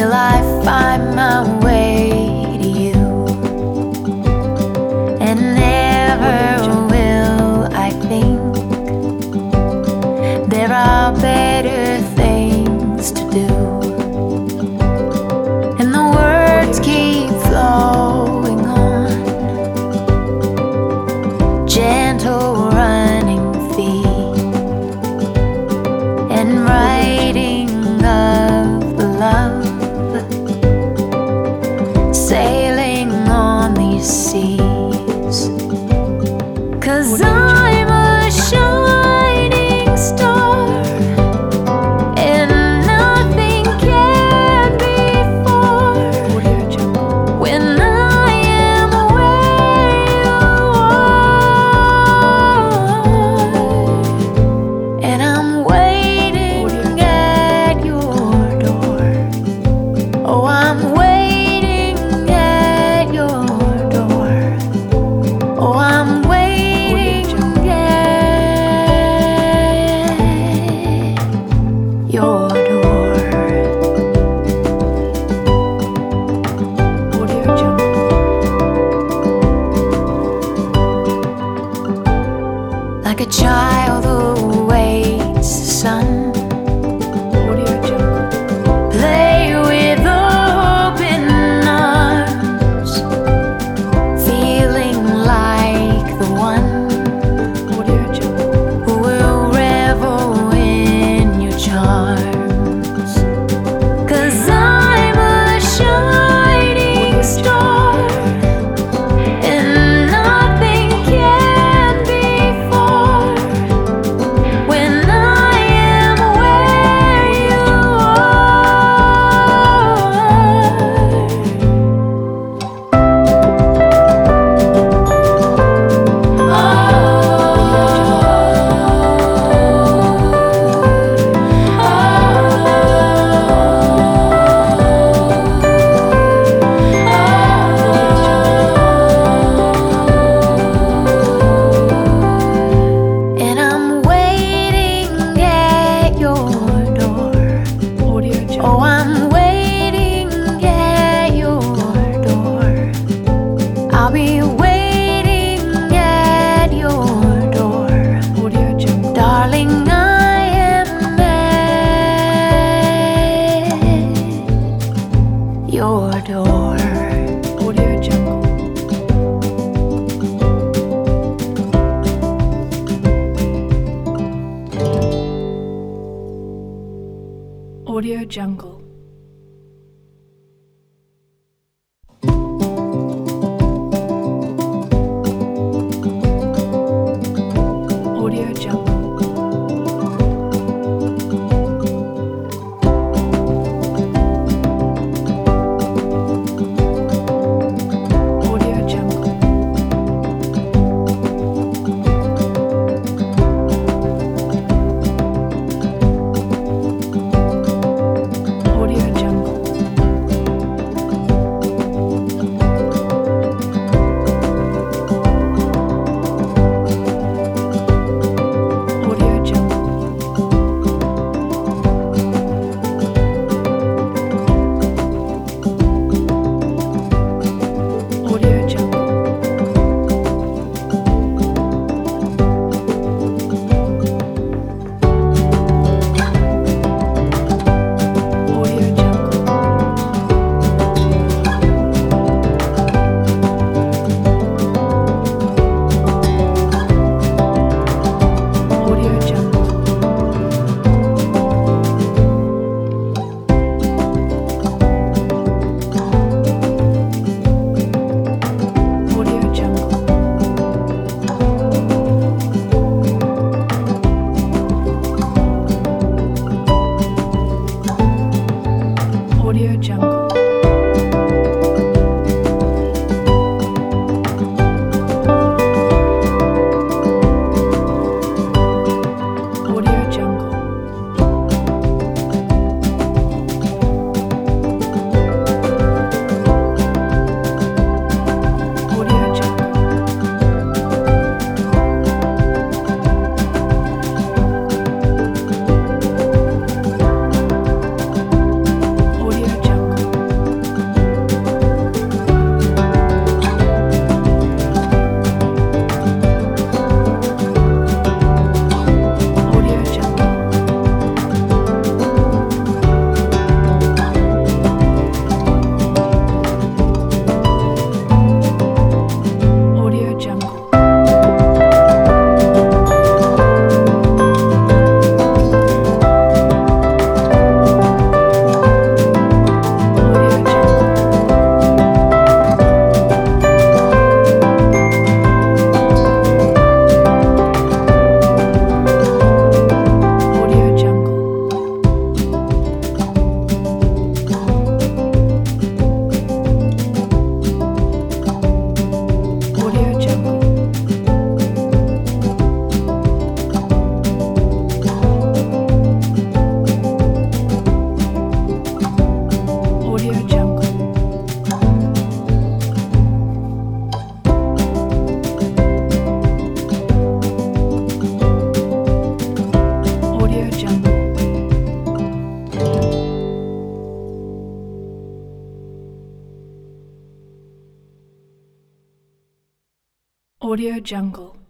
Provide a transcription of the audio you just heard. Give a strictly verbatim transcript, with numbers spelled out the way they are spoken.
till I find my way to you. And never will I think there are better things to do. And the words keep flowing on, gentle running feet, and writing of the love sailing on these seas. 'Cause I'm a shining star, and nothing can be far when I am where you are. And I'm waiting at your door. Oh, I'm waiting at your door. Oh, I'm waiting at your door. Like a child who awaits the sun, play with open arms, feeling like the one who will revel in your charms. 'Cause I'm a shining star, and nothing can be far when I am where you and I'm waiting at your door. Oh, I'm waiting at your door. I'll be waiting at your door. Darling, I am at your door. Audio Jungle. Audio Jungle. Audio Jungle. Audio Jungle. Audio Jungle. Audio Jungle. Audio Jungle. Audio Jungle. Audio Jungle. Audio Jungle. Audio Jungle. Audio Jungle. Audio Jungle. Audio Jungle.